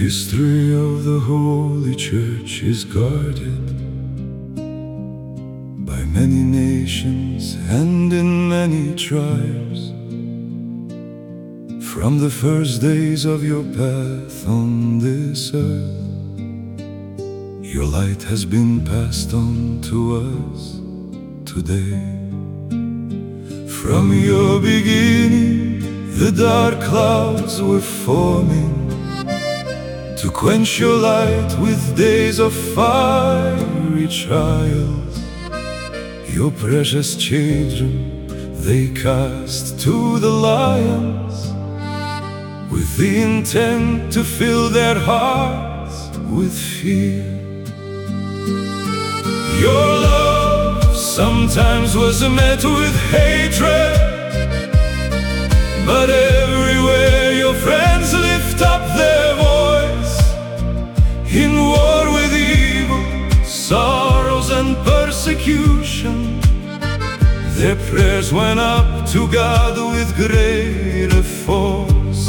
history of the Holy Church is guarded by many nations and in many tribes. From the first days of your path on this earth, your light has been passed on to us today. From your beginning, the dark clouds were forming to quench your light with days of fiery trials. Your precious children they cast to the lions, with the intent to fill their hearts with fear. Your love sometimes was met with hatred, but everywhere your friends lift up their voice in war with evil, sorrows and persecution. Their prayers went up to God with greater force.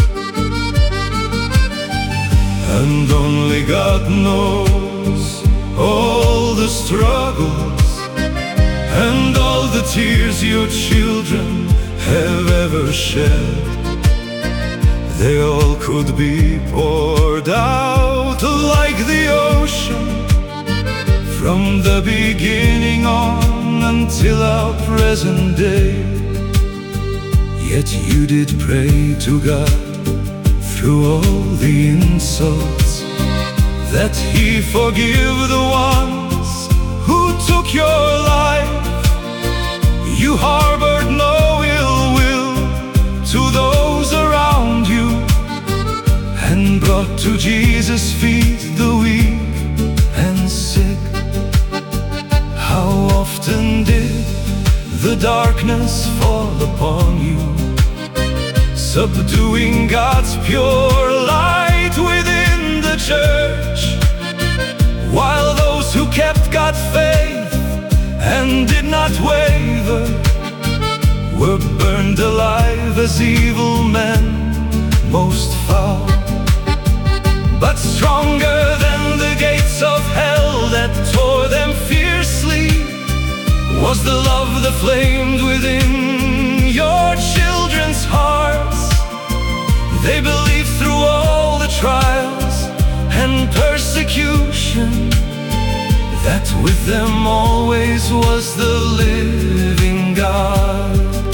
And only God knows all the struggles and all the tears your children have ever shed. They all could be poured out like the ocean, from the beginning on until our present day. Yet you did pray to God through all the insults, that He forgive the ones who took your life. You harbored no ill will to those around you, and brought to Jesus' feet the weak and sick. How often did the darkness fall upon you, subduing God's pure light within the church, while those who kept God's faith and did not waver were burned alive as evil men, most foul. But stronger than the gates of hell that tore them fiercely was the love that flamed within your children's hearts. They believed through all the trials and persecution that with them always was the living God.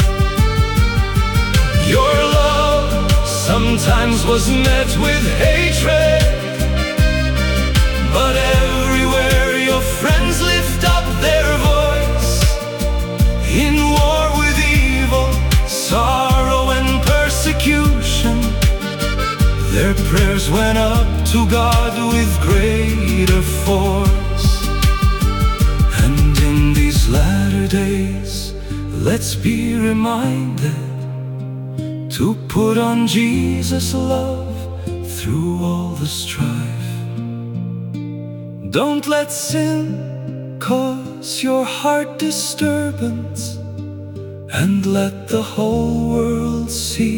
Your love sometimes was met with hatred, but everywhere your friends lift up their voice in war with evil, sorrow and persecution. Their prayers went up to God with greater force. And in these latter days, let's be reminded to put on Jesus' love through all the strife. Don't let sin cause your heart disturbance, and let the whole world see